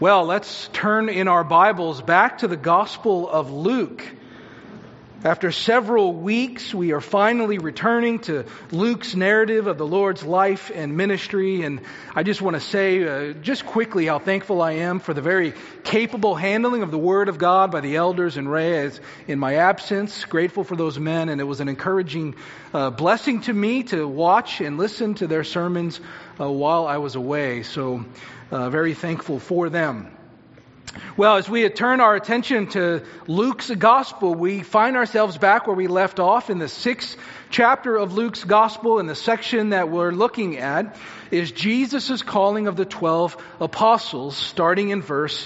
Well, let's turn in our Bibles back to the Gospel of Luke. After several weeks, we are finally returning to Luke's narrative of the Lord's life and ministry. And I just want to say just quickly how thankful I am for the very capable handling of the Word of God by the elders and Ray in my absence. Grateful for those men, and it was an encouraging blessing to me to watch and listen to their sermons while I was away. So very thankful for them. Well, as we turn our attention to Luke's Gospel, we find ourselves back where we left off in the 6th chapter of Luke's Gospel, and the section that we're looking at is Jesus' calling of the 12 apostles, starting in verse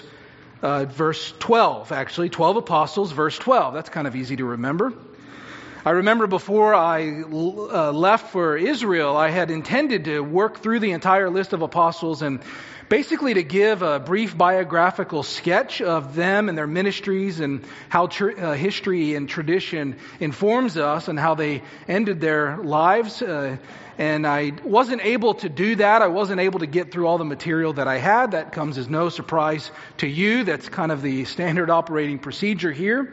12. Actually, 12 apostles, verse 12. That's kind of easy to remember. I remember before I left for Israel, I had intended to work through the entire list of apostles and basically to give a brief biographical sketch of them and their ministries and how history and tradition informs us and how they ended their lives. And I wasn't able to do that. I wasn't able to get through all the material that I had. That comes as no surprise to you. That's kind of the standard operating procedure here.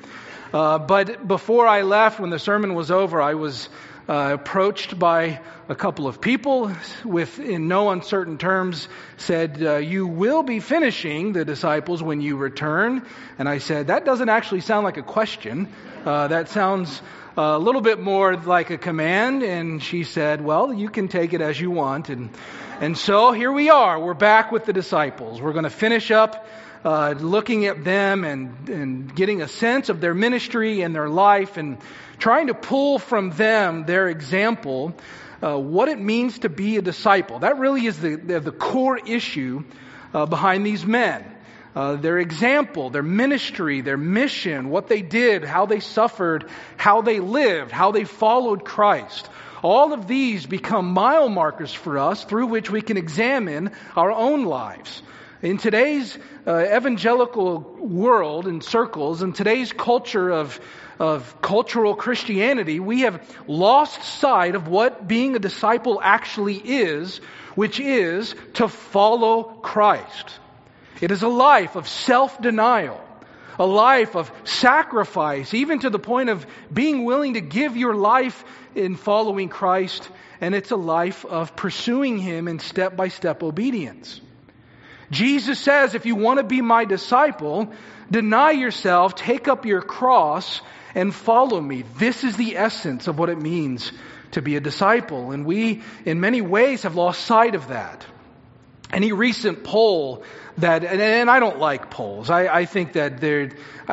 But before I left, when the sermon was over, I was approached by a couple of people with, in no uncertain terms, said, you will be finishing the disciples when you return. And I said, that doesn't actually sound like a question. That sounds a little bit more like a command. And she said, well, you can take it as you want. And so here we are. We're back with the disciples. We're going to finish up looking at them and getting a sense of their ministry and their life and trying to pull from them, their example, what it means to be a disciple. That really is the core issue behind these men. Their example, their ministry, their mission, what they did, how they suffered, how they lived, how they followed Christ. All of these become mile markers for us through which we can examine our own lives. In today's evangelical world and circles, in today's culture of cultural Christianity, we have lost sight of what being a disciple actually is, which is to follow Christ. It is a life of self-denial, a life of sacrifice, even to the point of being willing to give your life in following Christ, and it's a life of pursuing Him in step-by-step obedience. Jesus says, if you want to be my disciple, deny yourself, take up your cross, and follow me. This is the essence of what it means to be a disciple. And we, in many ways, have lost sight of that. Any recent poll that, and I don't like polls. I think that they're,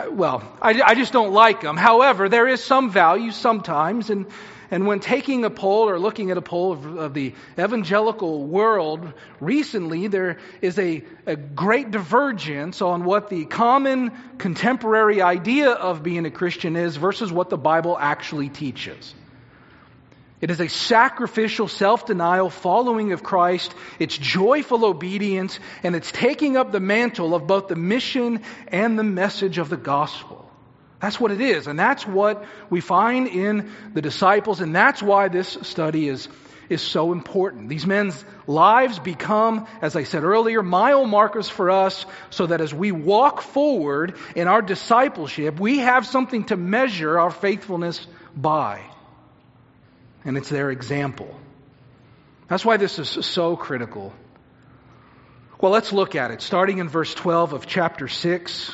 I just don't like them. However, there is some value sometimes, and when taking a poll or looking at a poll of the evangelical world recently, there is a great divergence on what the common contemporary idea of being a Christian is versus what the Bible actually teaches. It is a sacrificial self-denial following of Christ. It's joyful obedience, and it's taking up the mantle of both the mission and the message of the gospel. That's what it is, and that's what we find in the disciples, and that's why this study is so important. These men's lives become, as I said earlier, mile markers for us, so that as we walk forward in our discipleship, we have something to measure our faithfulness by. And it's their example. That's why this is so critical. Well, let's look at it. Starting in verse 12 of chapter 6,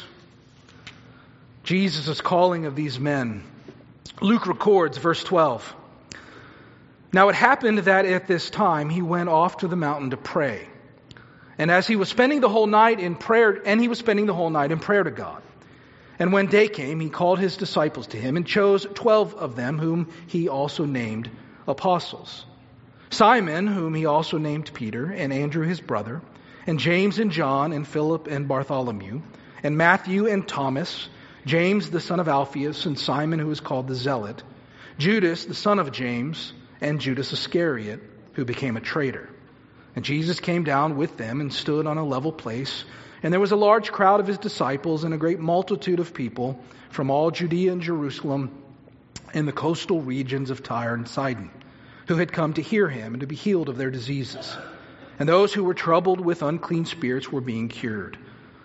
Jesus' calling of these men. Luke records, verse 12. Now it happened that at this time he went off to the mountain to pray. And as he was spending the whole night in prayer, to God. And when day came, he called his disciples to him and chose 12 of them, whom he also named apostles. Simon, whom he also named Peter, and Andrew his brother, and James and John, and Philip and Bartholomew, and Matthew and Thomas, James the son of Alphaeus, and Simon who is called the Zealot, Judas the son of James, and Judas Iscariot, who became a traitor. And Jesus came down with them and stood on a level place, and there was a large crowd of his disciples and a great multitude of people from all Judea and Jerusalem and the coastal regions of Tyre and Sidon, who had come to hear him and to be healed of their diseases. And those who were troubled with unclean spirits were being cured.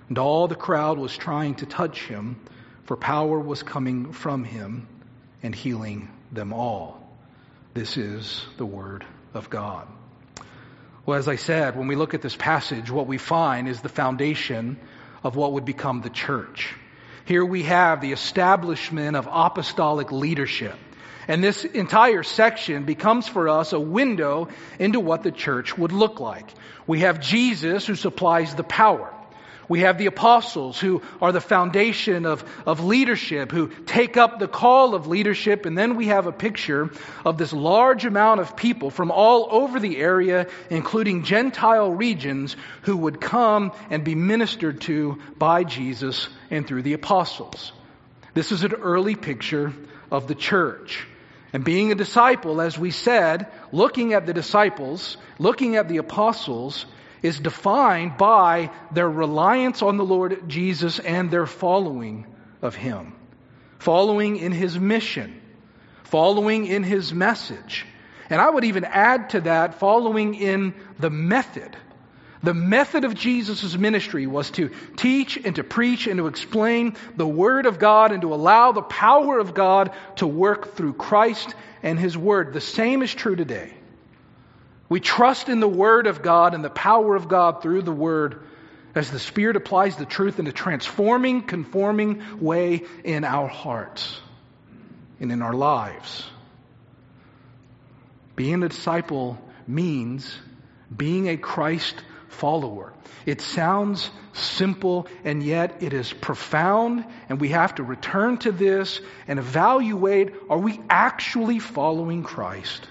And all the crowd was trying to touch him, for power was coming from him and healing them all. This is the word of God. Well, as I said, when we look at this passage, what we find is the foundation of what would become the church. Here we have the establishment of apostolic leadership. And this entire section becomes for us a window into what the church would look like. We have Jesus who supplies the power. We have the apostles who are the foundation of leadership, who take up the call of leadership. And then we have a picture of this large amount of people from all over the area, including Gentile regions, who would come and be ministered to by Jesus and through the apostles. This is an early picture of the church. And being a disciple, as we said, looking at the disciples, looking at the apostles, is defined by their reliance on the Lord Jesus and their following of Him. Following in His mission. Following in His message. And I would even add to that, following in the method. The method of Jesus' ministry was to teach and to preach and to explain the Word of God and to allow the power of God to work through Christ and His Word. The same is true today. We trust in the Word of God and the power of God through the Word as the Spirit applies the truth in a transforming, conforming way in our hearts and in our lives. Being a disciple means being a Christ follower. It sounds simple, and yet it is profound, and we have to return to this and evaluate, are we actually following Christ?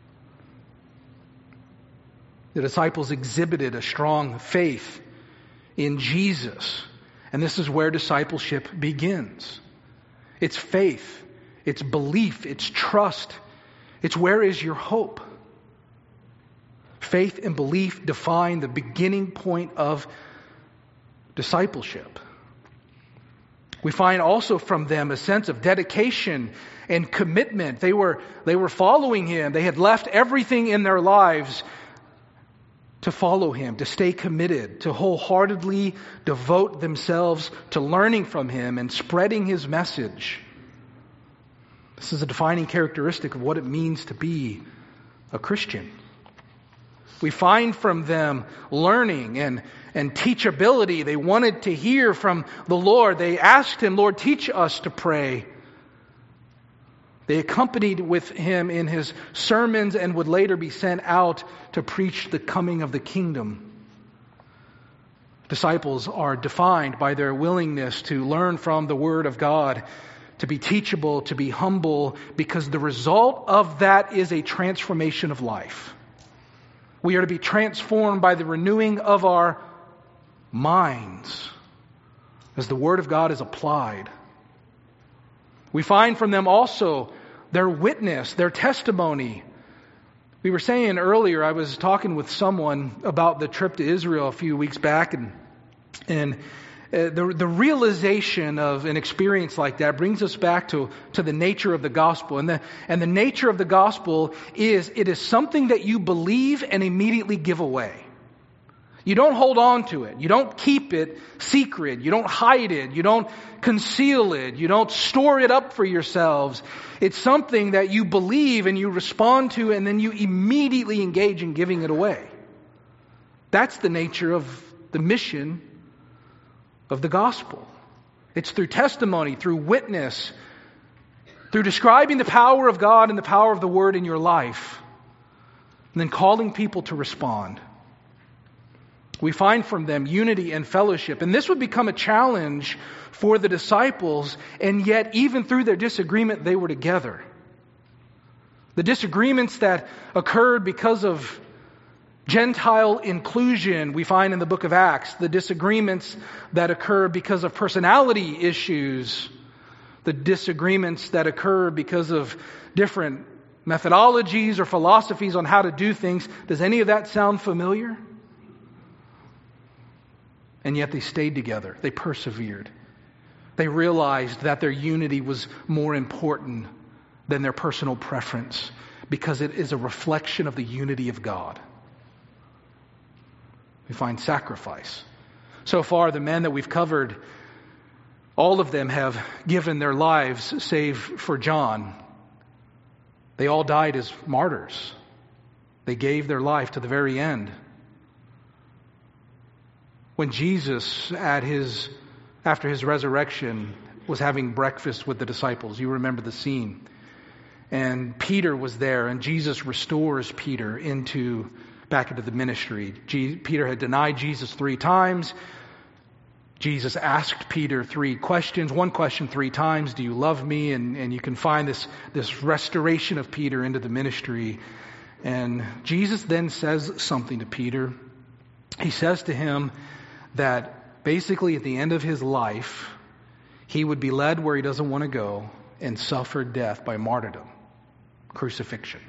The disciples exhibited a strong faith in Jesus, and this is where discipleship begins. It's faith, it's belief, it's trust. It's where is your hope? Faith and belief define the beginning point of discipleship. We find also from them a sense of dedication and commitment. They were following Him. They had left everything in their lives to follow Him, to stay committed, to wholeheartedly devote themselves to learning from Him and spreading His message. This is a defining characteristic of what it means to be a Christian. We find from them learning and teachability. They wanted to hear from the Lord. They asked Him, Lord, teach us to pray. They accompanied with Him in His sermons and would later be sent out to preach the coming of the kingdom. Disciples are defined by their willingness to learn from the Word of God, to be teachable, to be humble, because the result of that is a transformation of life. We are to be transformed by the renewing of our minds as the Word of God is applied. We find from them also their witness, their testimony. We were saying earlier, I was talking with someone about the trip to Israel a few weeks back, and the realization of an experience like that brings us back to the nature of the gospel. And the nature of the gospel is it is something that you believe and immediately give away. You don't hold on to it. You don't keep it secret. You don't hide it. You don't conceal it. You don't store it up for yourselves. It's something that you believe and you respond to, and then you immediately engage in giving it away. That's the nature of the mission of the gospel. It's through testimony, through witness, through describing the power of God and the power of the Word in your life, and then calling people to respond. We find from them unity and fellowship. And this would become a challenge for the disciples, and yet even through their disagreement, they were together. The disagreements that occurred because of Gentile inclusion, we find in the book of Acts. The disagreements that occur because of personality issues. The disagreements that occur because of different methodologies or philosophies on how to do things. Does any of that sound familiar? And yet they stayed together. They persevered. They realized that their unity was more important than their personal preference, because it is a reflection of the unity of God. We find sacrifice. So far, the men that we've covered, all of them have given their lives, save for John. They all died as martyrs. They gave their life to the very end. When Jesus, after his resurrection, was having breakfast with the disciples, you remember the scene. And Peter was there, and Jesus restores Peter back into the ministry. Peter had denied Jesus 3 times. Jesus asked Peter 3 questions. One question 3 times, do you love me? And you can find this restoration of Peter into the ministry. And Jesus then says something to Peter. He says to him that basically at the end of his life, he would be led where he doesn't want to go and suffer death by martyrdom, crucifixion.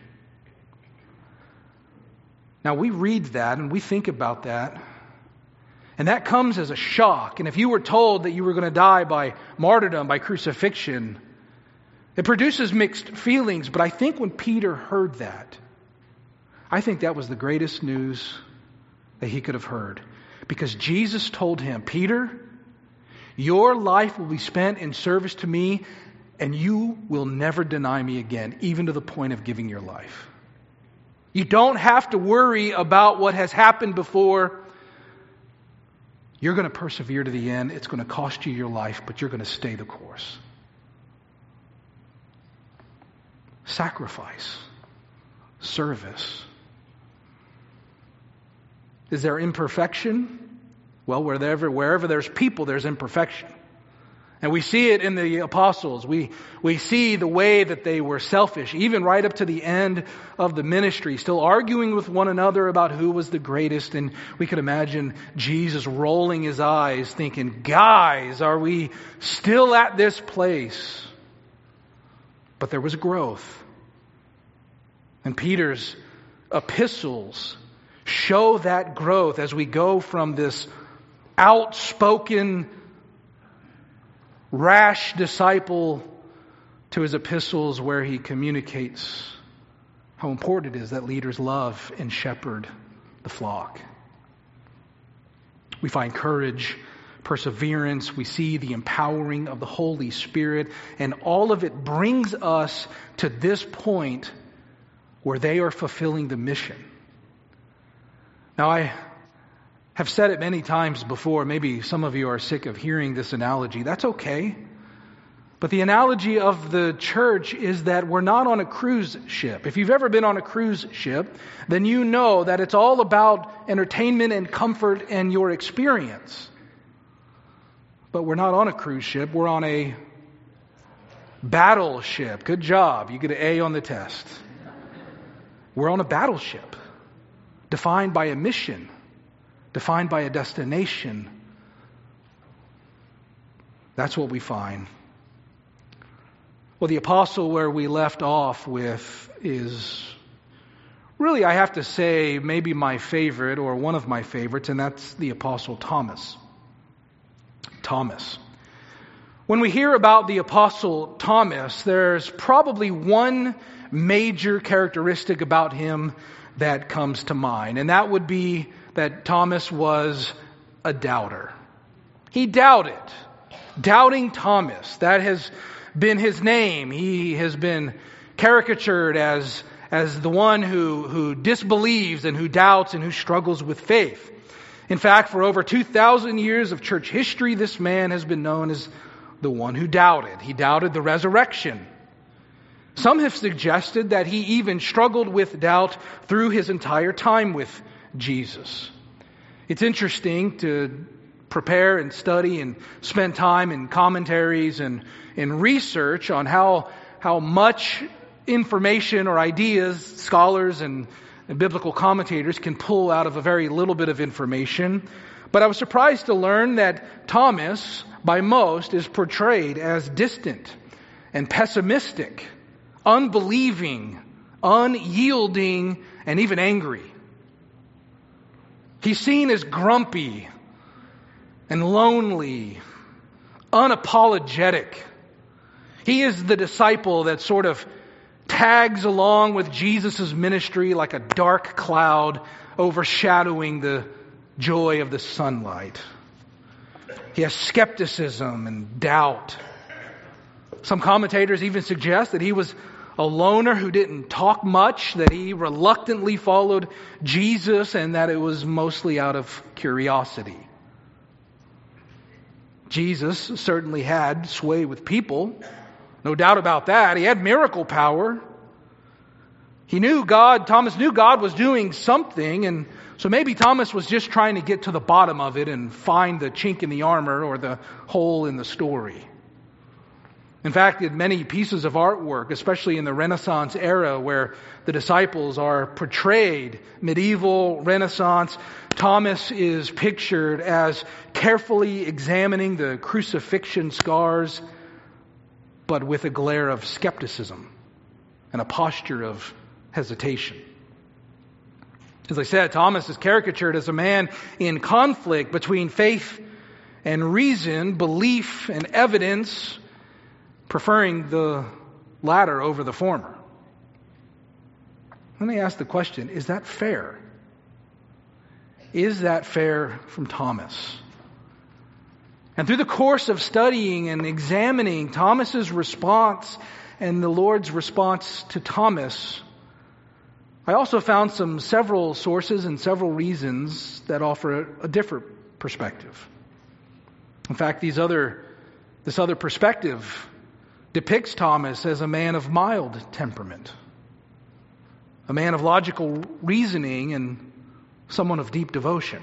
Now we read that and we think about that, and that comes as a shock. And if you were told that you were going to die by martyrdom, by crucifixion, it produces mixed feelings. But I think when Peter heard that, I think that was the greatest news that he could have heard. Because Jesus told him, Peter, your life will be spent in service to me, and you will never deny me again, even to the point of giving your life. You don't have to worry about what has happened before. You're going to persevere to the end. It's going to cost you your life, but you're going to stay the course. Sacrifice. Service. Is there imperfection? Well, wherever there's people, there's imperfection. And we see it in the apostles. We see the way that they were selfish, even right up to the end of the ministry, still arguing with one another about who was the greatest. And we could imagine Jesus rolling his eyes, thinking, guys, are we still at this place? But there was growth. And Peter's epistles show that growth as we go from this outspoken, rash disciple to his epistles where he communicates how important it is that leaders love and shepherd the flock. We find courage, perseverance, we see the empowering of the Holy Spirit, and all of it brings us to this point where they are fulfilling the mission. Now, I have said it many times before. Maybe some of you are sick of hearing this analogy. That's okay. But the analogy of the church is that we're not on a cruise ship. If you've ever been on a cruise ship, then you know that it's all about entertainment and comfort and your experience. But we're not on a cruise ship. We're on a battleship. Good job. You get an A on the test. We're on a battleship, defined by a mission, defined by a destination. That's what we find. Well, the apostle where we left off with is really, I have to say, maybe my favorite or one of my favorites, and that's the apostle Thomas. Thomas. When we hear about the apostle Thomas, there's probably one major characteristic about him that comes to mind, and that would be that Thomas was a doubter. He doubted. Doubting Thomas. That has been his name. He has been caricatured as the one who disbelieves and who doubts and who struggles with faith. In fact, for over 2,000 years of church history, this man has been known as the one who doubted. He doubted the resurrection. Some have suggested that he even struggled with doubt through his entire time with Jesus. It's interesting to prepare and study and spend time in commentaries and in research on how much information or ideas scholars and biblical commentators can pull out of a very little bit of information. But I was surprised to learn that Thomas, by most, is portrayed as distant and pessimistic, unbelieving, unyielding, and even angry. He's seen as grumpy and lonely, unapologetic. He is the disciple that sort of tags along with Jesus' ministry like a dark cloud overshadowing the joy of the sunlight. He has skepticism and doubt. Some commentators even suggest that he was a loner who didn't talk much, that he reluctantly followed Jesus, and that it was mostly out of curiosity. Jesus certainly had sway with people. No doubt about that. He had miracle power. Thomas knew God was doing something, and so maybe Thomas was just trying to get to the bottom of it and find the chink in the armor or the hole in the story. In fact, in many pieces of artwork, especially in the Renaissance era where the disciples are portrayed, medieval Renaissance, Thomas is pictured as carefully examining the crucifixion scars, but with a glare of skepticism and a posture of hesitation. As I said, Thomas is caricatured as a man in conflict between faith and reason, belief and evidence, preferring the latter over the former. Let me ask the question, is that fair? Is that fair from Thomas? And through the course of studying and examining Thomas's response and the Lord's response to Thomas, I also found several sources and several reasons that offer a different perspective. In fact, this other perspective depicts Thomas as a man of mild temperament, a man of logical reasoning, and someone of deep devotion.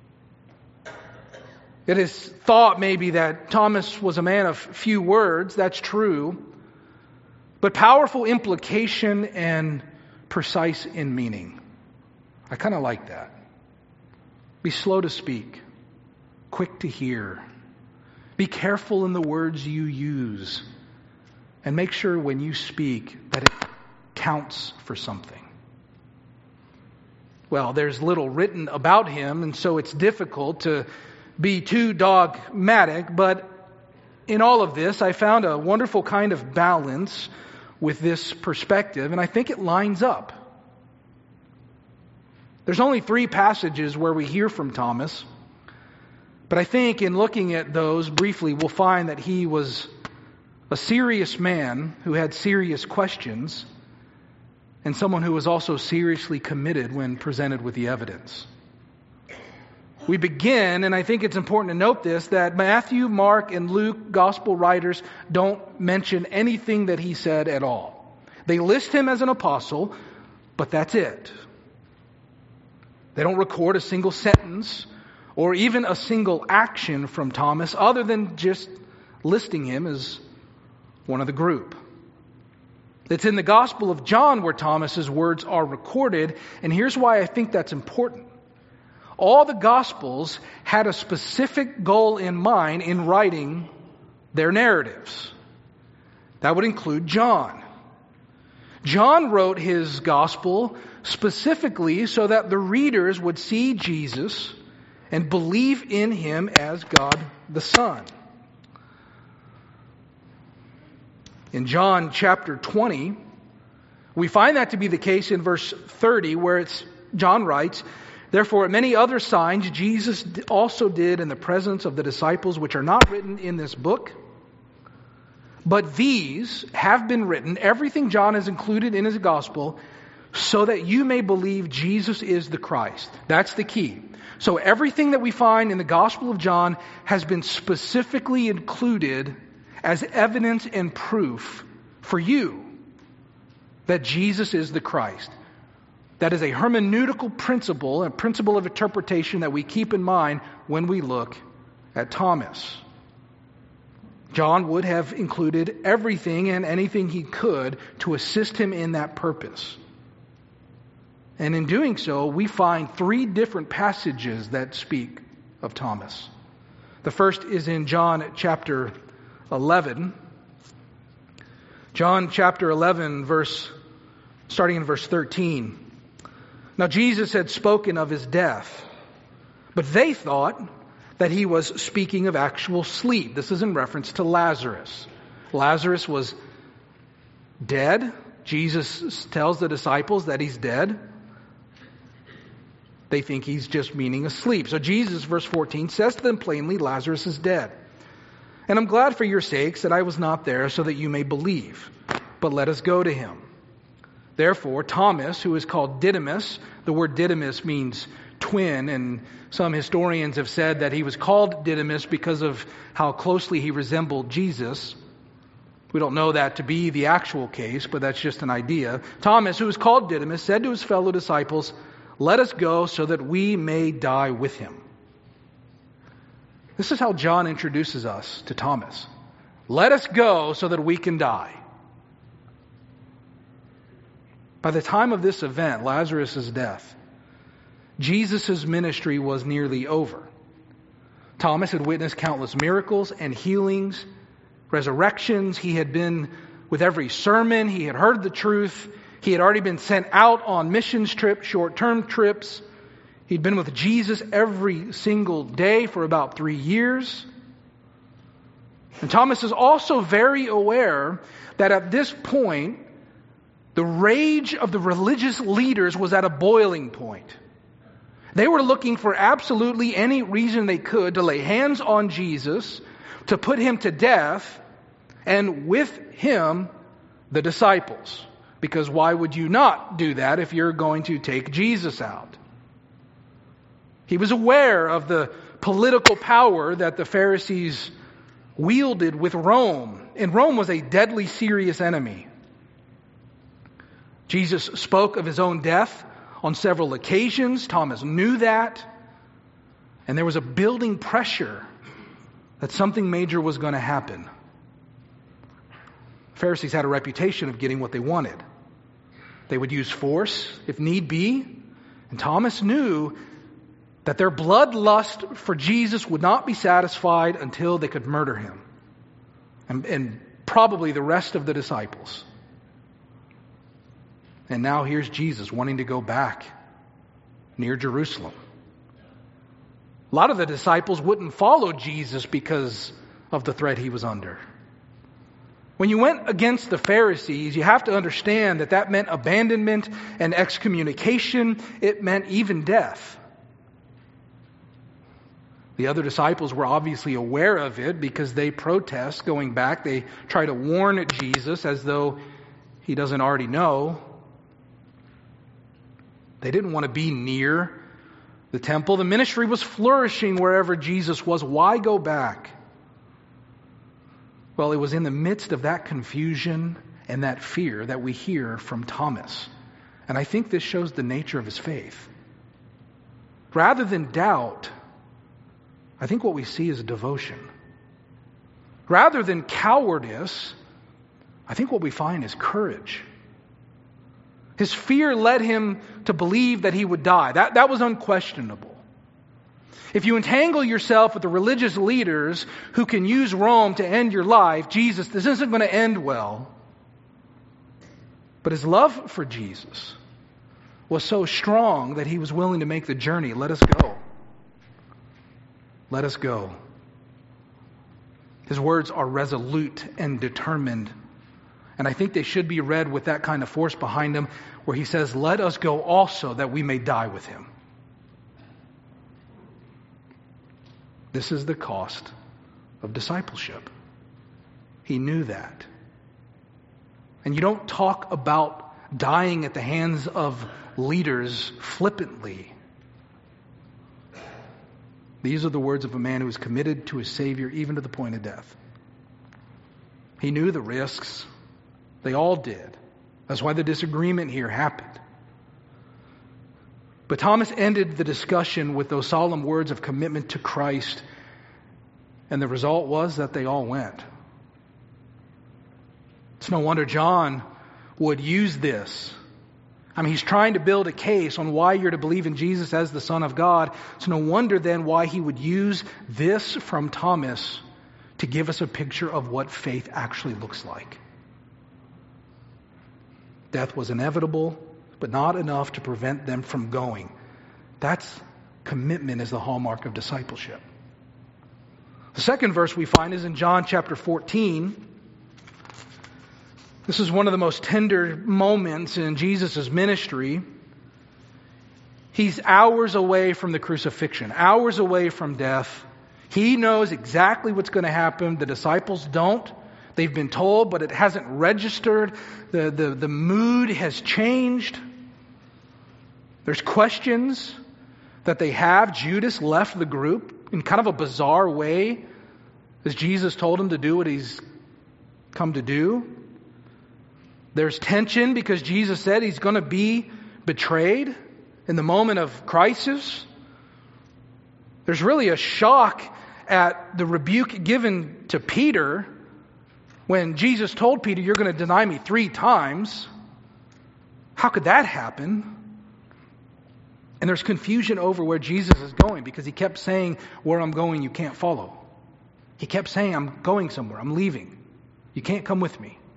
It is thought maybe that Thomas was a man of few words. That's true. But powerful implication and precise in meaning. I kind of like that. Be slow to speak, quick to hear. Be careful in the words you use. And make sure when you speak that it counts for something. Well, there's little written about him, and so it's difficult to be too dogmatic, but in all of this, I found a wonderful kind of balance with this perspective, and I think it lines up. There's only 3 passages where we hear from Thomas, but I think in looking at those briefly, we'll find that he was a serious man who had serious questions, and someone who was also seriously committed when presented with the evidence. We begin, and I think it's important to note this, that Matthew, Mark, and Luke, gospel writers, don't mention anything that he said at all. They list him as an apostle, but that's it. They don't record a single sentence or even a single action from Thomas other than just listing him as one of the group. It's in the Gospel of John where Thomas's words are recorded, and here's why I think that's important. All the Gospels had a specific goal in mind in writing their narratives. That would include John. John wrote his Gospel specifically so that the readers would see Jesus and believe in him as God the Son. In John chapter 20, we find that to be the case in verse 30, where John writes, "Therefore many other signs Jesus also did in the presence of the disciples, which are not written in this book. But these have been written," everything John has included in his gospel, "so that you may believe Jesus is the Christ." That's the key. So everything that we find in the Gospel of John has been specifically included as evidence and proof for you that Jesus is the Christ. That is a hermeneutical principle, a principle of interpretation that we keep in mind when we look at Thomas. John would have included everything and anything he could to assist him in that purpose. And in doing so, we find 3 different passages that speak of Thomas. The first is in John chapter 11. John chapter 11, starting in verse 13. "Now Jesus had spoken of his death, but they thought that he was speaking of actual sleep." This is in reference to Lazarus. Lazarus was dead. Jesus tells the disciples that he's dead. They think he's just meaning asleep. So Jesus, verse 14, says to them plainly, Lazarus is dead. And I'm glad for your sakes that I was not there so that you may believe. But let us go to him. Therefore, Thomas, who is called Didymus, the word Didymus means twin, and some historians have said that he was called Didymus because of how closely he resembled Jesus. We don't know that to be the actual case, but that's just an idea. Thomas, who is called Didymus, said to his fellow disciples, let us go so that we may die with him. This is how John introduces us to Thomas. Let us go so that we can die. By the time of this event, Lazarus' death, Jesus' ministry was nearly over. Thomas had witnessed countless miracles and healings, resurrections. He had been with every sermon. He had heard the truth. He had already been sent out on missions trips, short-term trips. He'd been with Jesus every single day for about 3 years. And Thomas is also very aware that at this point, the rage of the religious leaders was at a boiling point. They were looking for absolutely any reason they could to lay hands on Jesus, to put him to death, and with him, the disciples. Because why would you not do that if you're going to take Jesus out? He was aware of the political power that the Pharisees wielded with Rome. And Rome was a deadly serious enemy. Jesus spoke of his own death on several occasions. Thomas knew that. And there was a building pressure that something major was going to happen. Pharisees had a reputation of getting what they wanted. They would use force if need be. And Thomas knew that their bloodlust for Jesus would not be satisfied until they could murder him. And probably the rest of the disciples. And now here's Jesus wanting to go back near Jerusalem. A lot of the disciples wouldn't follow Jesus because of the threat he was under. When you went against the Pharisees, you have to understand that that meant abandonment and excommunication. It meant even death. The other disciples were obviously aware of it because they protest going back. They try to warn Jesus as though he doesn't already know. They didn't want to be near the temple. The ministry was flourishing wherever Jesus was. Why go back? Well, it was in the midst of that confusion and that fear that we hear from Thomas. And I think this shows the nature of his faith. Rather than doubt, I think what we see is devotion. Rather than cowardice, I think what we find is courage. His fear led him to believe that he would die. That was unquestionable. If you entangle yourself with the religious leaders who can use Rome to end your life, Jesus, this isn't going to end well. But his love for Jesus was so strong that he was willing to make the journey. Let us go. Let us go. His words are resolute and determined. And I think they should be read with that kind of force behind them, where he says, let us go also that we may die with him. This is the cost of discipleship. He knew that. And you don't talk about dying at the hands of leaders flippantly. These are the words of a man who is committed to his Savior even to the point of death. He knew the risks. They all did. That's why the disagreement here happened. But Thomas ended the discussion with those solemn words of commitment to Christ, and the result was that they all went. It's no wonder John would use this. I mean, he's trying to build a case on why you're to believe in Jesus as the Son of God. It's no wonder then why he would use this from Thomas to give us a picture of what faith actually looks like. Death was inevitable, but not enough to prevent them from going. That's commitment as the hallmark of discipleship. The second verse we find is in John chapter 14. This is one of the most tender moments in Jesus' ministry. He's hours away from the crucifixion, hours away from death. He knows exactly what's going to happen. The disciples don't. They've been told, but it hasn't registered. The mood has changed. There's questions that they have. Judas left the group in kind of a bizarre way, as Jesus told him to do what he's come to do. There's tension because Jesus said he's going to be betrayed in the moment of crisis. There's really a shock at the rebuke given to Peter when Jesus told Peter, "You're going to deny me 3 times." How could that happen? And there's confusion over where Jesus is going because he kept saying, "Where I'm going, you can't follow." He kept saying, "I'm going somewhere. I'm leaving. You can't come with me."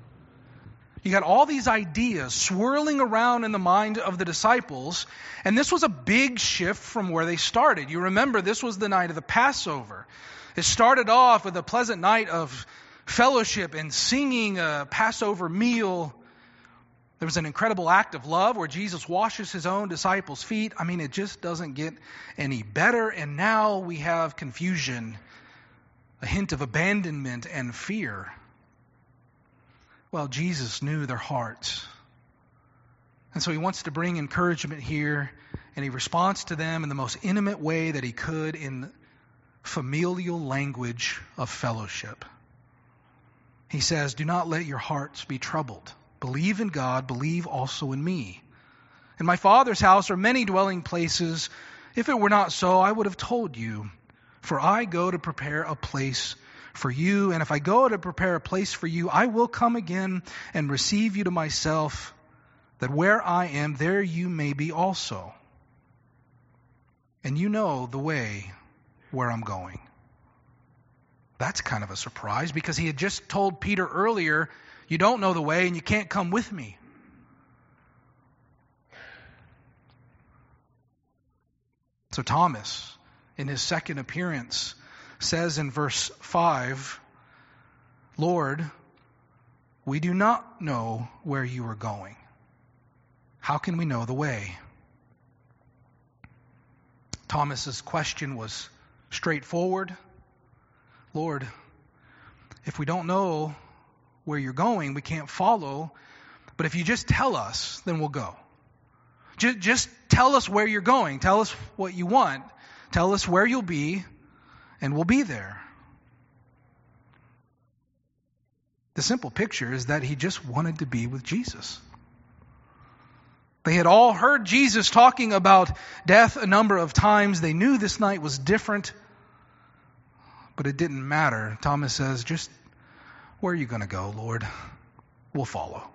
You got all these ideas swirling around in the mind of the disciples, and this was a big shift from where they started. You remember, this was the night of the Passover. It started off with a pleasant night of fellowship and singing a Passover meal. There was an incredible act of love where Jesus washes his own disciples' feet. I mean, it just doesn't get any better. And now we have confusion, a hint of abandonment and fear. Well, Jesus knew their hearts. And so he wants to bring encouragement here, and he responds to them in the most intimate way that he could in familial language of fellowship. He says, "Do not let your hearts be troubled. Believe in God, believe also in me. In my Father's house are many dwelling places. If it were not so, I would have told you. For I go to prepare a place for you. And if I go to prepare a place for you, I will come again and receive you to myself, that where I am, there you may be also. And you know the way where I'm going." That's kind of a surprise because he had just told Peter earlier, "You don't know the way and you can't come with me." So Thomas, in his second appearance, says in verse 5, "Lord, we do not know where you are going. How can we know the way?" Thomas's question was straightforward. "Lord, if we don't know where you're going, we can't follow. But if you just tell us, then we'll go. Just tell us where you're going. Tell us what you want. Tell us where you'll be, and we'll be there." The simple picture is that he just wanted to be with Jesus. They had all heard Jesus talking about death a number of times. They knew this night was different, but it didn't matter. Thomas says, "Just where are you going to go, Lord? We'll follow."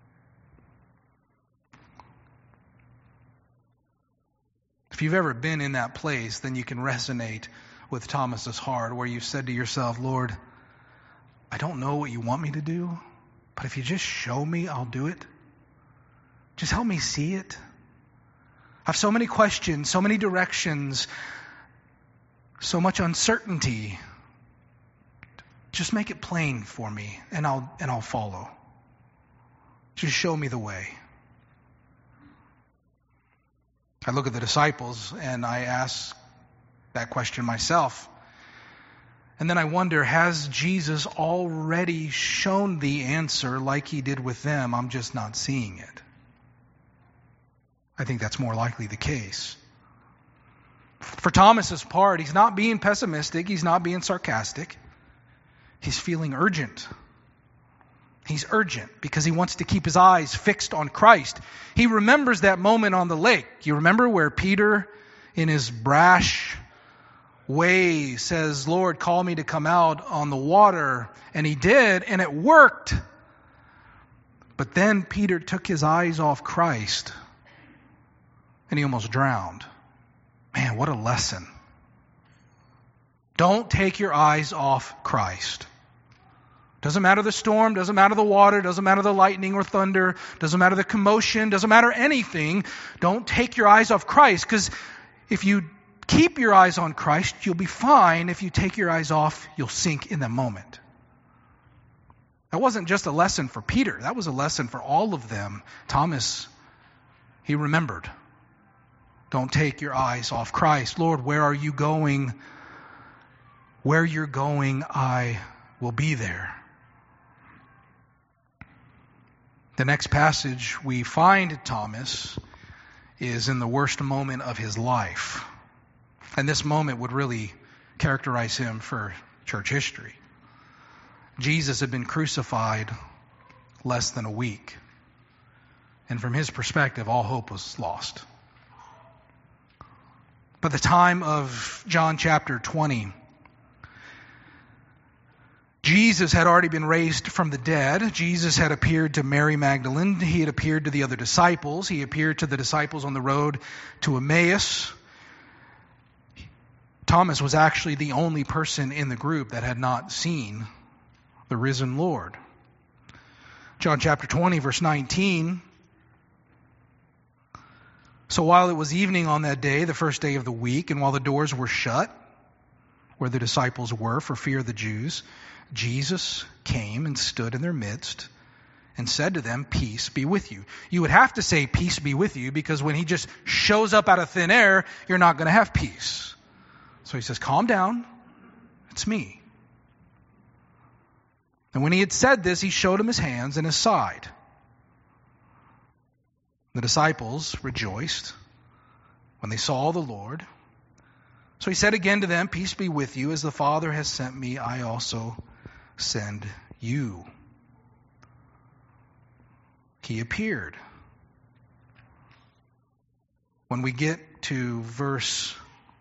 If you've ever been in that place, then you can resonate with Thomas's heart, where you've said to yourself, "Lord, I don't know what you want me to do, but if you just show me, I'll do it. Just help me see it. I have so many questions, so many directions, so much uncertainty. Just make it plain for me, and I'll follow. Just show me the way." I look at the disciples and I ask that question myself. And then I wonder, has Jesus already shown the answer like he did with them? I'm just not seeing it. I think that's more likely the case. For Thomas's part, he's not being pessimistic. He's not being sarcastic. He's feeling urgent. He's urgent because he wants to keep his eyes fixed on Christ. He remembers that moment on the lake. You remember where Peter, in his brash way, says, "Lord, call me to come out on the water." And he did, and it worked. But then Peter took his eyes off Christ, and he almost drowned. Man, what a lesson. Don't take your eyes off Christ. Doesn't matter the storm, doesn't matter the water, doesn't matter the lightning or thunder, doesn't matter the commotion, doesn't matter anything. Don't take your eyes off Christ, because if you keep your eyes on Christ, you'll be fine. If you take your eyes off, you'll sink in the moment. That wasn't just a lesson for Peter. That was a lesson for all of them. Thomas, he remembered. Don't take your eyes off Christ. Lord, where are you going? Where you're going, I will be there. The next passage we find Thomas is in the worst moment of his life. And this moment would really characterize him for church history. Jesus had been crucified less than a week. And from his perspective, all hope was lost. By the time of John chapter 20, Jesus had already been raised from the dead. Jesus had appeared to Mary Magdalene. He had appeared to the other disciples. He appeared to the disciples on the road to Emmaus. Thomas was actually the only person in the group that had not seen the risen Lord. John chapter 20, verse 19. So while it was evening on that day, the first day of the week, and while the doors were shut, where the disciples were for fear of the Jews, Jesus came and stood in their midst and said to them, "Peace be with you." You would have to say, "Peace be with you," because when he just shows up out of thin air, you're not going to have peace. So he says, "Calm down. It's me." And when he had said this, he showed him his hands and his side. The disciples rejoiced when they saw the Lord. So he said again to them, "Peace be with you. As the Father has sent me, I also send you." He appeared. When we get to verse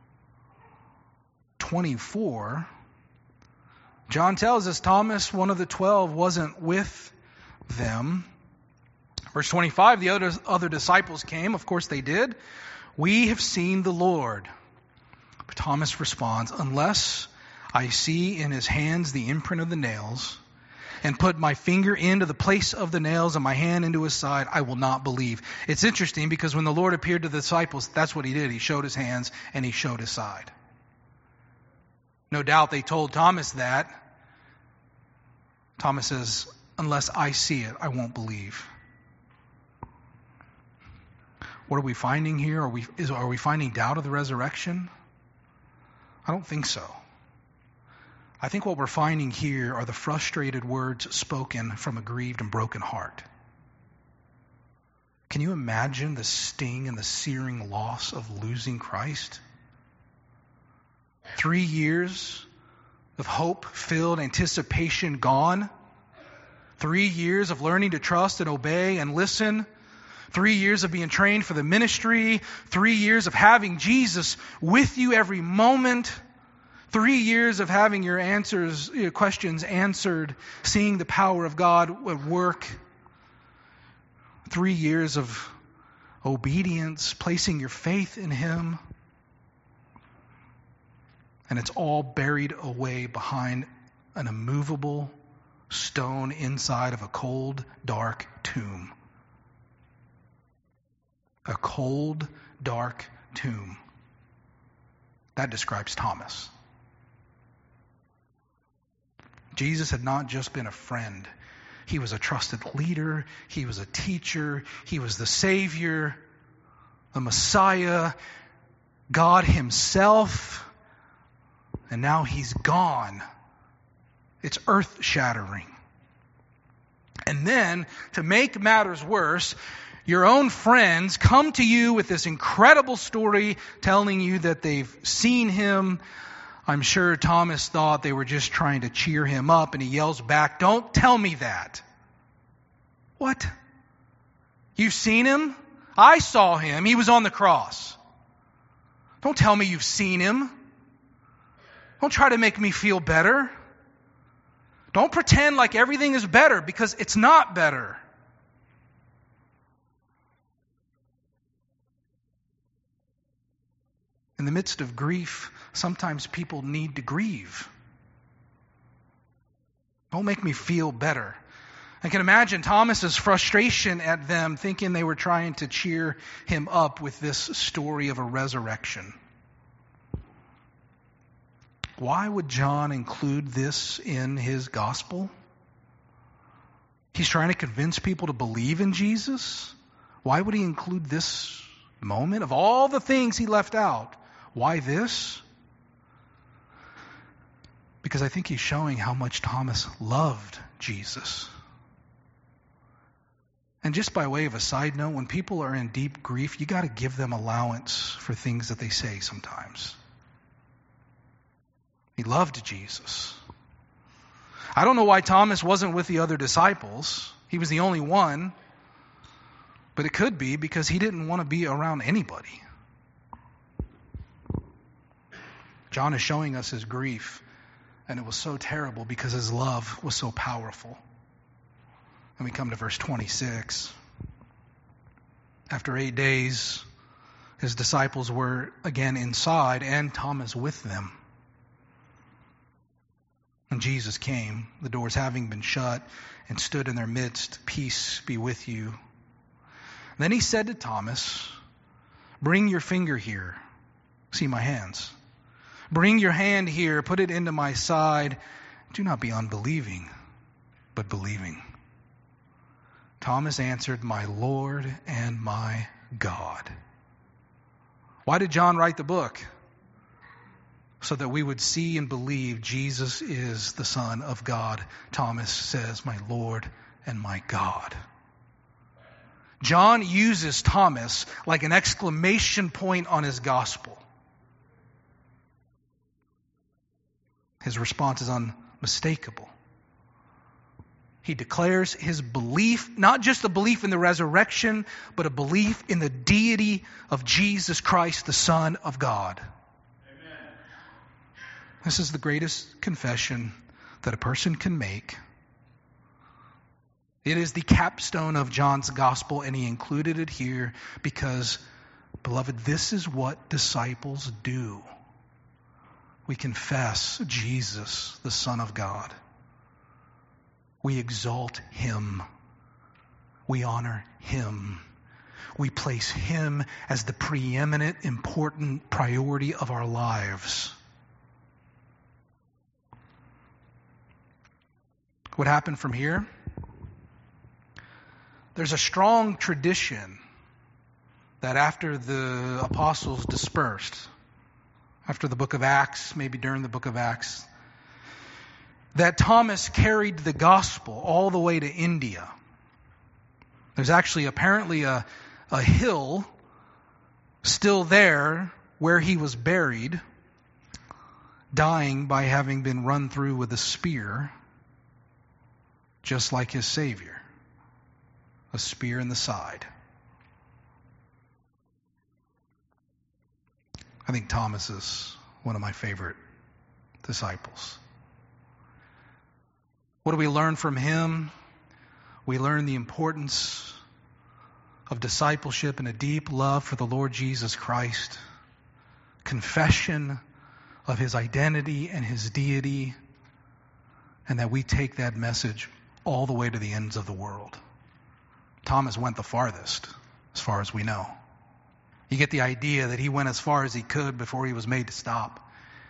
24, John tells us Thomas, one of the 12, wasn't with them. Verse 25, the other disciples came. Of course they did. "We have seen the Lord." But Thomas responds, "Unless I see in his hands the imprint of the nails, and put my finger into the place of the nails and my hand into his side, I will not believe." It's interesting because when the Lord appeared to the disciples, that's what he did. He showed his hands and he showed his side. No doubt they told Thomas that. Thomas says, "Unless I see it, I won't believe." What are we finding here? Are we finding doubt of the resurrection? I don't think so. I think what we're finding here are the frustrated words spoken from a grieved and broken heart. Can you imagine the sting and the searing loss of losing Christ? 3 years of hope-filled anticipation gone. 3 years of learning to trust and obey and listen. 3 years of being trained for the ministry. 3 years of having Jesus with you every moment. 3 years of having your questions answered, seeing the power of God at work. 3 years of obedience, placing your faith in Him. And it's all buried away behind an immovable stone inside of a cold, dark tomb. A cold, dark tomb. That describes Thomas. Jesus had not just been a friend. He was a trusted leader. He was a teacher. He was the Savior, the Messiah, God Himself. And now He's gone. It's earth-shattering. And then, to make matters worse, your own friends come to you with this incredible story telling you that they've seen Him. I'm sure Thomas thought they were just trying to cheer him up, and he yells back, "Don't tell me that." What? You've seen Him? I saw Him. He was on the cross. Don't tell me you've seen Him. Don't try to make me feel better. Don't pretend like everything is better, because it's not better. In the midst of grief, sometimes people need to grieve. Don't make me feel better. I can imagine Thomas's frustration at them, thinking they were trying to cheer him up with this story of a resurrection. Why would John include this in his gospel? He's trying to convince people to believe in Jesus. Why would he include this moment, of all the things he left out, why this? Because I think he's showing how much Thomas loved Jesus. And just by way of a side note, when people are in deep grief, you got to give them allowance for things that they say sometimes. He loved Jesus. I don't know why Thomas wasn't with the other disciples. He was the only one. But it could be because he didn't want to be around anybody. John is showing us his grief, and it was so terrible because his love was so powerful. And we come to verse 26. After 8 days, his disciples were again inside, and Thomas with them. And Jesus came, the doors having been shut, and stood in their midst. Peace be with you. Then he said to Thomas, bring your finger here. See my hands. Bring your hand here. Put it into my side. Do not be unbelieving, but believing. Thomas answered, my Lord and my God. Why did John write the book? So that we would see and believe Jesus is the Son of God. Thomas says, my Lord and my God. John uses Thomas like an exclamation point on his gospel. His response is unmistakable. He declares his belief, not just a belief in the resurrection, but a belief in the deity of Jesus Christ, the Son of God. Amen. This is the greatest confession that a person can make. It is the capstone of John's gospel, and he included it here because, beloved, this is what disciples do. We confess Jesus, the Son of God. We exalt him. We honor him. We place him as the preeminent, important priority of our lives. What happened from here? There's a strong tradition that after the apostles dispersed, after the book of Acts, maybe during the book of Acts, that Thomas carried the gospel all the way to India. There's actually apparently a hill still there where he was buried, dying by having been run through with a spear, just like his Savior. A spear in the side. I think Thomas is one of my favorite disciples. What do we learn from him? We learn the importance of discipleship and a deep love for the Lord Jesus Christ, confession of his identity and his deity, and that we take that message all the way to the ends of the world. Thomas went the farthest, as far as we know. You get the idea that he went as far as he could before he was made to stop.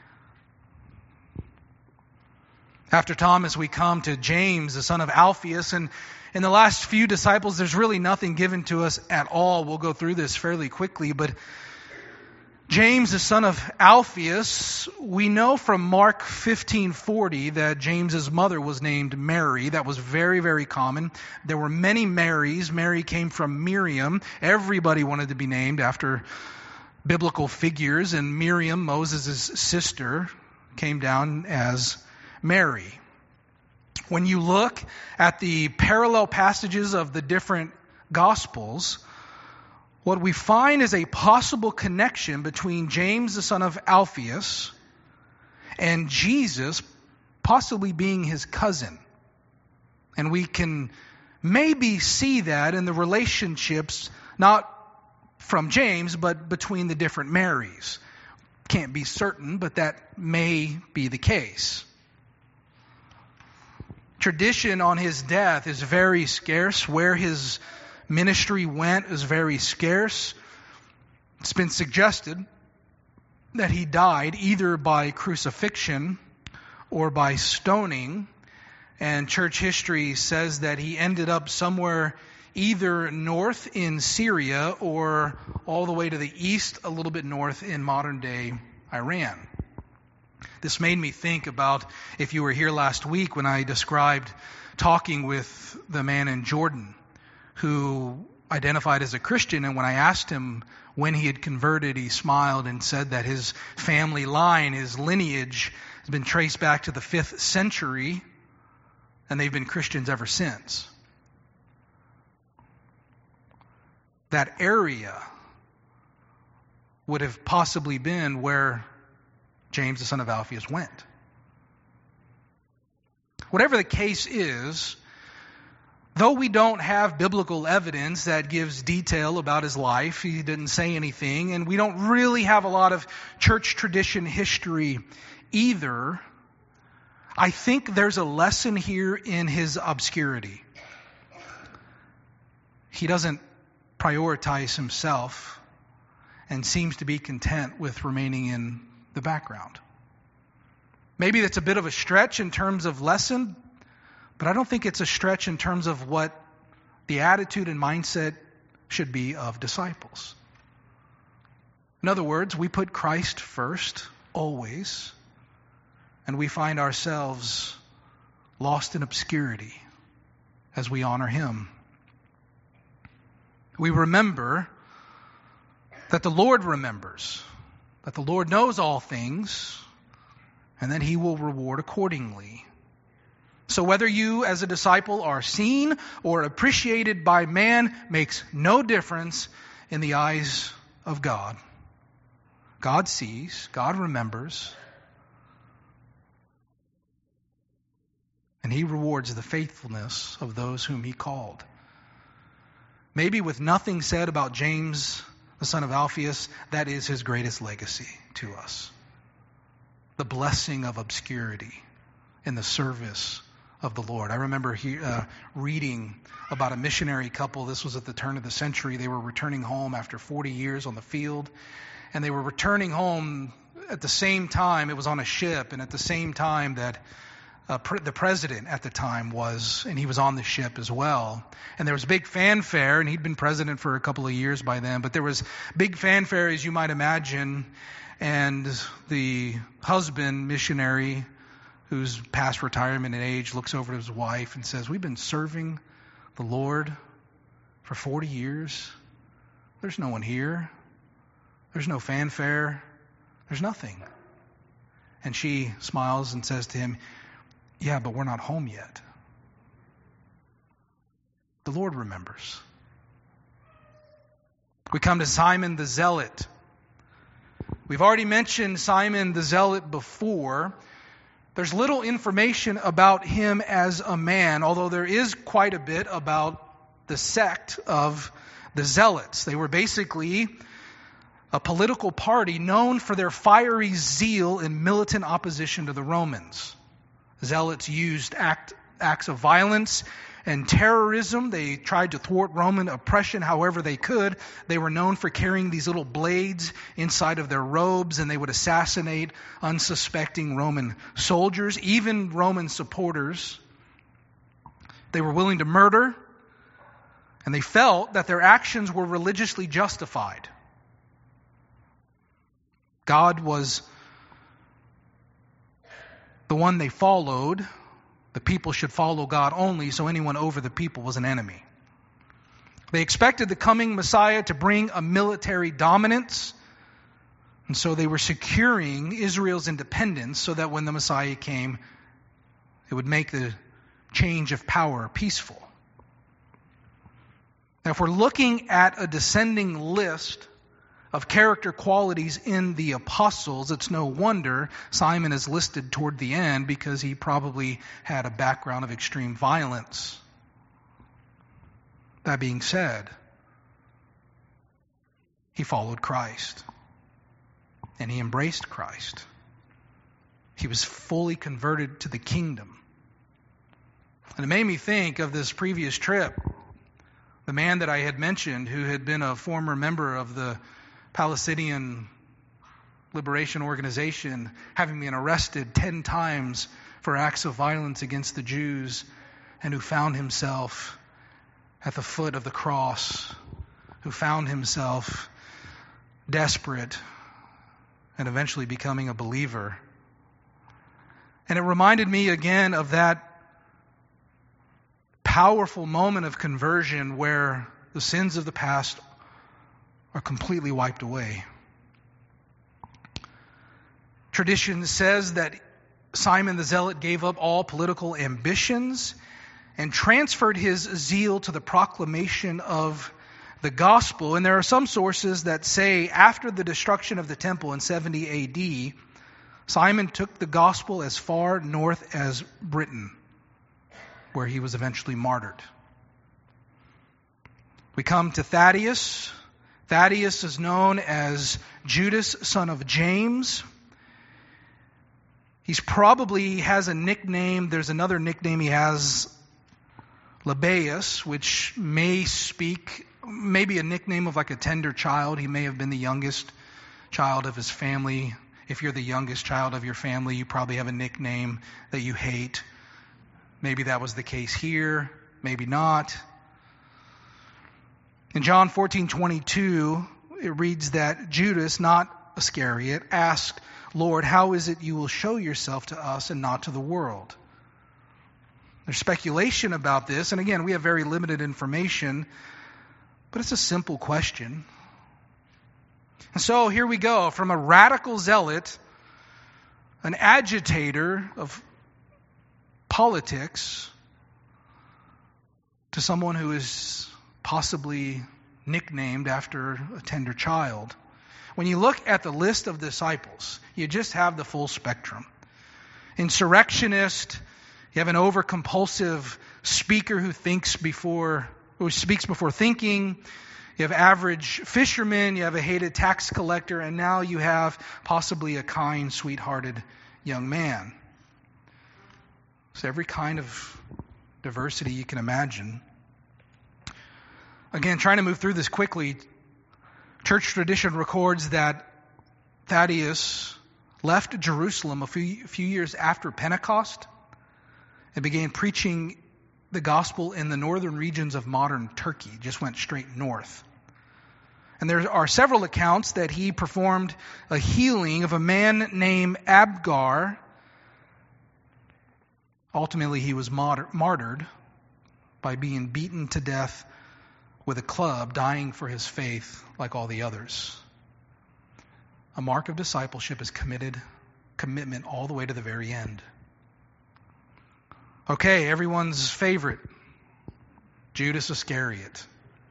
After Thomas, we come to James, the son of Alphaeus, and in the last few disciples, there's really nothing given to us at all. We'll go through this fairly quickly, but James, the son of Alphaeus, we know from Mark 15:40 that James's mother was named Mary. That was very, very common. There were many Marys. Mary came from Miriam. Everybody wanted to be named after biblical figures, and Miriam, Moses' sister, came down as Mary. When you look at the parallel passages of the different Gospels, what we find is a possible connection between James, the son of Alphaeus, and Jesus possibly being his cousin. And we can maybe see that in the relationships, not from James, but between the different Marys. Can't be certain, but that may be the case. Tradition on his death is very scarce. Where his ministry went is very scarce. It's been suggested that he died either by crucifixion or by stoning. And church history says that he ended up somewhere either north in Syria or all the way to the east, a little bit north in modern-day Iran. This made me think about, if you were here last week when I described talking with the man in Jordan who identified as a Christian, and when I asked him when he had converted, he smiled and said that his family line, his lineage, has been traced back to the 5th century, and they've been Christians ever since. That area would have possibly been where James, the son of Alphaeus, went. Whatever the case is, though we don't have biblical evidence that gives detail about his life, he didn't say anything, and we don't really have a lot of church tradition history either, I think there's a lesson here in his obscurity. He doesn't prioritize himself and seems to be content with remaining in the background. Maybe that's a bit of a stretch in terms of lesson, but I don't think it's a stretch in terms of what the attitude and mindset should be of disciples. In other words, we put Christ first, always, and we find ourselves lost in obscurity as we honor him. We remember that the Lord remembers, that the Lord knows all things, and that he will reward accordingly. So whether you as a disciple are seen or appreciated by man makes no difference in the eyes of God. God sees, God remembers, and he rewards the faithfulness of those whom he called. Maybe with nothing said about James, the son of Alphaeus, that is his greatest legacy to us. The blessing of obscurity in the service of the Lord. I remember reading about a missionary couple. This was at the turn of the century. They were returning home after 40 years on the field, and they were returning home at the same time. It was on a ship, and at the same time that the president at the time was, and he was on the ship as well. And there was big fanfare, and he'd been president for a couple of years by then, but there was big fanfare, as you might imagine, and the husband, missionary, who's past retirement in age, looks over to his wife and says, "We've been serving the Lord for 40 years. There's no one here. There's no fanfare. There's nothing." And she smiles and says to him, "Yeah, but we're not home yet." The Lord remembers. We come to Simon the Zealot. We've already mentioned Simon the Zealot before. There's little information about him as a man, although there is quite a bit about the sect of the Zealots. They were basically a political party known for their fiery zeal in militant opposition to the Romans. Zealots used acts of violence and terrorism. They tried to thwart Roman oppression however they could. They were known for carrying these little blades inside of their robes, and they would assassinate unsuspecting Roman soldiers, even Roman supporters. They were willing to murder, and they felt that their actions were religiously justified. God was the one they followed. The people should follow God only, so anyone over the people was an enemy. They expected the coming Messiah to bring a military dominance, and so they were securing Israel's independence so that when the Messiah came, it would make the change of power peaceful. Now, if we're looking at a descending list of character qualities in the apostles, it's no wonder Simon is listed toward the end, because he probably had a background of extreme violence. That being said, he followed Christ and he embraced Christ. He was fully converted to the kingdom. And it made me think of this previous trip. The man that I had mentioned, who had been a former member of the Palestinian Liberation Organization, having been arrested 10 times for acts of violence against the Jews, and who found himself at the foot of the cross, who found himself desperate and eventually becoming a believer. And it reminded me again of that powerful moment of conversion where the sins of the past are completely wiped away. Tradition says that Simon the Zealot gave up all political ambitions and transferred his zeal to the proclamation of the gospel. And there are some sources that say after the destruction of the temple in 70 AD, Simon took the gospel as far north as Britain, where he was eventually martyred. We come to Thaddeus. Thaddeus is known as Judas, son of James. He's probably has a nickname. There's another nickname he has, Lebbaeus, which may speak, maybe a nickname of like a tender child. He may have been the youngest child of his family. If you're the youngest child of your family, you probably have a nickname that you hate. Maybe that was the case here, maybe not. In John 14:22, it reads that Judas, not Iscariot, asked, "Lord, how is it you will show yourself to us and not to the world?" There's speculation about this, and again, we have very limited information, but it's a simple question. And so here we go, from a radical zealot, an agitator of politics, to someone who is possibly nicknamed after a tender child. When you look at the list of disciples, you just have the full spectrum. Insurrectionist, you have an over-compulsive speaker who speaks before thinking. You have average fishermen, you have a hated tax collector, and now you have possibly a kind, sweet-hearted young man. So every kind of diversity you can imagine. Again, trying to move through this quickly, church tradition records that Thaddeus left Jerusalem a few years after Pentecost and began preaching the gospel in the northern regions of modern Turkey, just went straight north. And there are several accounts that he performed a healing of a man named Abgar. Ultimately, he was martyred by being beaten to death with a club, dying for his faith like all the others. A mark of discipleship is commitment all the way to the very end. Okay, everyone's favorite, Judas Iscariot.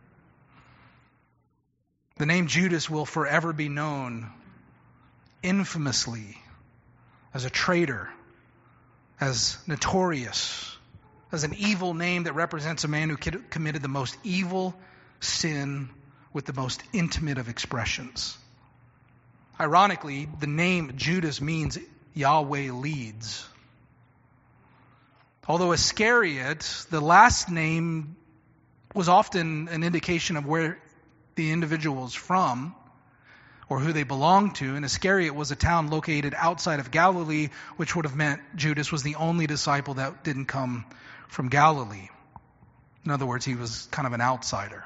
The name Judas will forever be known infamously as a traitor, as notorious, as an evil name that represents a man who committed the most evil sin with the most intimate of expressions. Ironically, the name Judas means Yahweh leads. Although Iscariot, the last name, was often an indication of where the individual was from or who they belonged to. And Iscariot was a town located outside of Galilee, which would have meant Judas was the only disciple that didn't come from Galilee. In other words, he was kind of an outsider.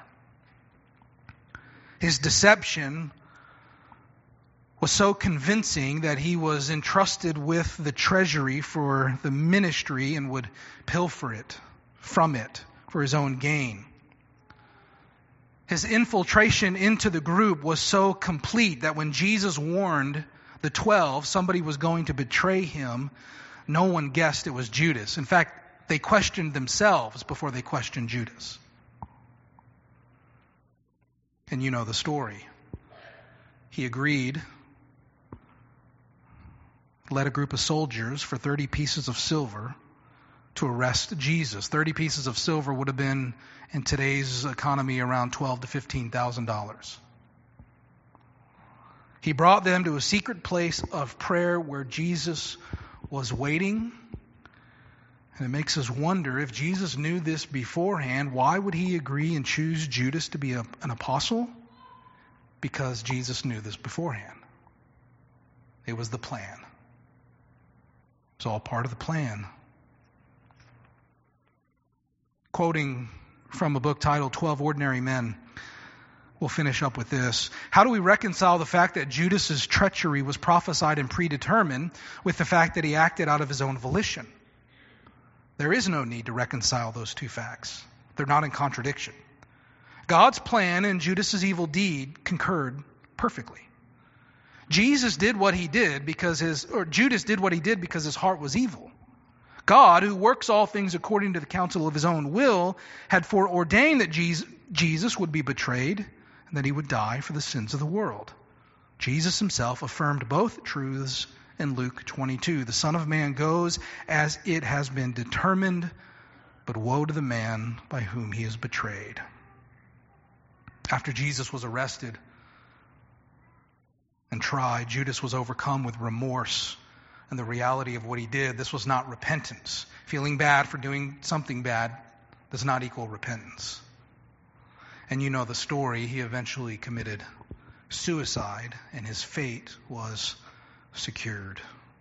His deception was so convincing that he was entrusted with the treasury for the ministry and would pilfer it from it for his own gain. His infiltration into the group was so complete that when Jesus warned the 12 somebody was going to betray him, no one guessed it was Judas. In fact, they questioned themselves before they questioned Judas. And you know the story. He agreed, led a group of soldiers for 30 pieces of silver to arrest Jesus. 30 pieces of silver would have been, in today's economy, around $12,000 to $15,000. He brought them to a secret place of prayer where Jesus was waiting. And it makes us wonder, if Jesus knew this beforehand, why would he agree and choose Judas to be an apostle? Because Jesus knew this beforehand. It was the plan. It was all part of the plan. Quoting from a book titled 12 Ordinary Men. We'll finish up with this. How do we reconcile the fact that Judas's treachery was prophesied and predetermined with the fact that he acted out of his own volition? There is no need to reconcile those two facts. They're not in contradiction. God's plan and Judas's evil deed concurred perfectly. Judas did what he did because his heart was evil. God, who works all things according to the counsel of his own will, had foreordained that Jesus would be betrayed and that he would die for the sins of the world. Jesus himself affirmed both truths in Luke 22. The Son of Man goes as it has been determined, but woe to the man by whom he is betrayed. After Jesus was arrested and tried, Judas was overcome with remorse and the reality of what he did. This was not repentance. Feeling bad for doing something bad does not equal repentance. And you know the story. He eventually committed suicide, and his fate was secured.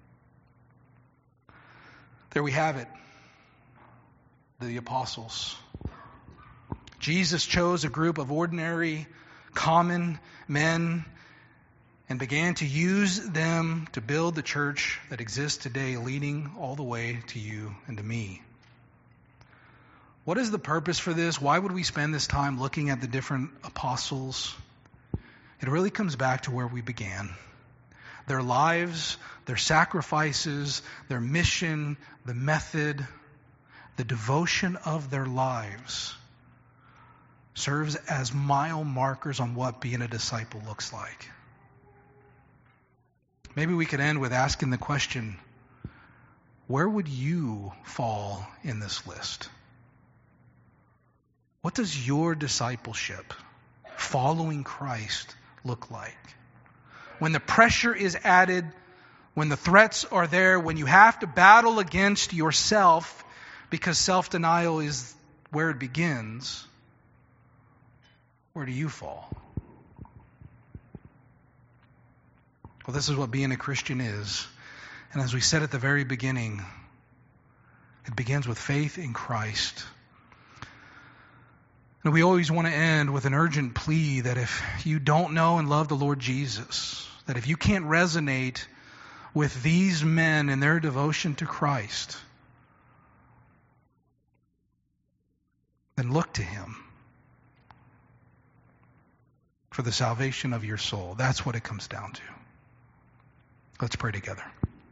There we have it. The apostles. Jesus chose a group of ordinary, common men and began to use them to build the church that exists today, leading all the way to you and to me. What is the purpose for this? Why would we spend this time looking at the different apostles? It really comes back to where we began. Their lives, their sacrifices, their mission, the method, the devotion of their lives serves as mile markers on what being a disciple looks like. Maybe we could end with asking the question, where would you fall in this list? What does your discipleship, following Christ, look like? When the pressure is added, when the threats are there, when you have to battle against yourself because self-denial is where it begins, where do you fall? Well, this is what being a Christian is. And as we said at the very beginning, it begins with faith in Christ. And we always want to end with an urgent plea that if you don't know and love the Lord Jesus, that if you can't resonate with these men and their devotion to Christ, then look to Him for the salvation of your soul. That's what it comes down to. Let's pray together.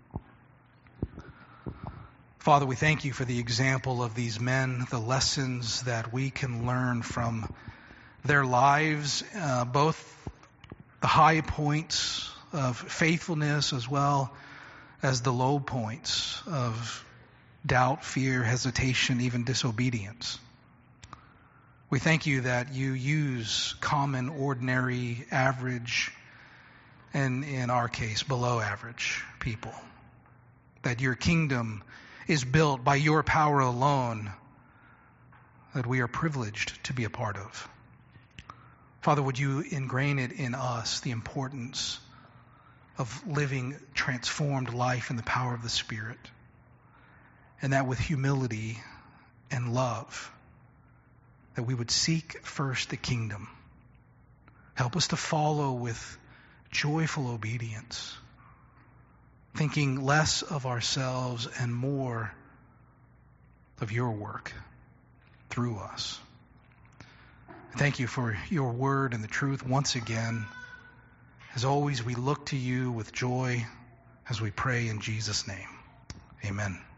Father, we thank you for the example of these men, the lessons that we can learn from their lives, both the high points of faithfulness as well as the low points of doubt, fear, hesitation, even disobedience. We thank you that you use common, ordinary, average, and in our case, below average people. That your kingdom is built by your power alone, that we are privileged to be a part of. Father, would you ingrain it in us, the importance of living transformed life in the power of the Spirit, and that with humility and love, that we would seek first the kingdom. Help us to follow with joyful obedience, thinking less of ourselves and more of your work through us. Thank you for your word and the truth once again. As always, we look to you with joy as we pray in Jesus' name. Amen.